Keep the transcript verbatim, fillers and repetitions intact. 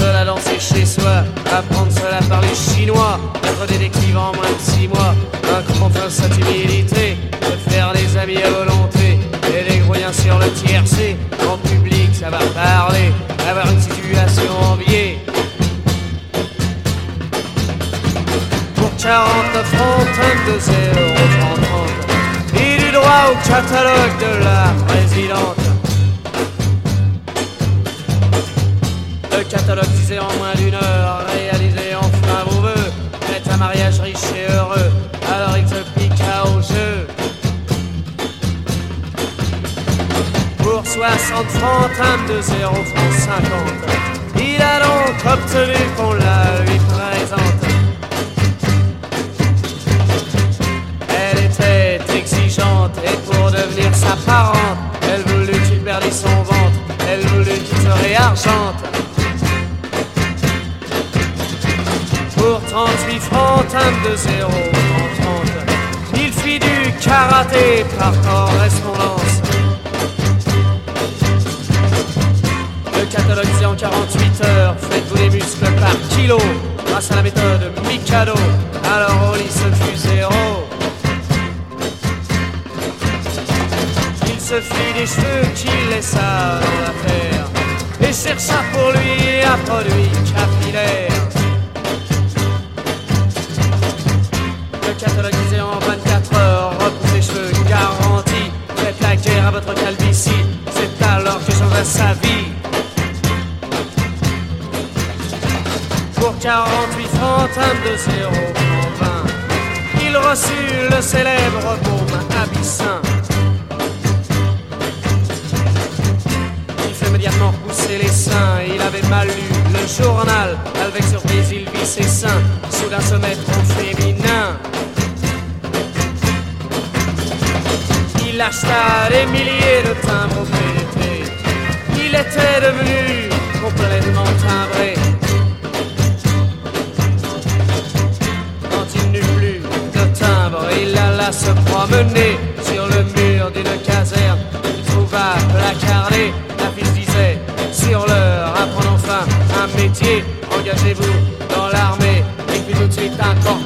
cela danser chez soi, apprendre cela par les Chinois, être détective en moins de six mois, vaincre enfin sa timidité, se faire des amis à volonté, et des grouillens sur le tiercé, en public savoir parler, avoir une situation enviée. Pour quarante francs de zéro trente, et du droit au catalogue de la présidente. Le catalogue disait en moins d'une heure, réalisez enfin vos vœux, faites un mariage riche et heureux, alors il se piqua au jeu. Pour soixante francs de zéro francs cinquante, il a donc obtenu qu'on la lui présente. Elle était exigeante et pour devenir sa parente, elle voulut qu'il perdît son ventre, elle voulut qu'il se réargente. Pour trente-huit francs de zéro francs trente, il fit du karaté par correspondance. Le catalogue disait en quarante-huit heures, faites-vous des muscles par kilo, grâce à la méthode Mikado, alors au lit ce fut zéro. Il se fit des cheveux qu'il laissa dans l'affaire, et chercha pour lui un produit capillaire. Le catalogue disait en vingt-quatre heures, repoussez les cheveux garantis, faites la guerre à votre calvitie, c'est alors que changera sa vie. Pour quarante-huit francs de zéro francs vingt, il reçut le célèbre baume abyssin. Il fait immédiatement pousser les seins, il avait mal lu le journal, avec surprise il vit ses seins, soudain se mettre au féminin. Il acheta des milliers de timbres au P D T, il était devenu complètement timbré. Il alla se promener sur le mur d'une caserne. Il trouva placardé, l'affiche disait sur l'heure, apprendre enfin un métier, engagez-vous dans l'armée. Et puis tout de suite un corps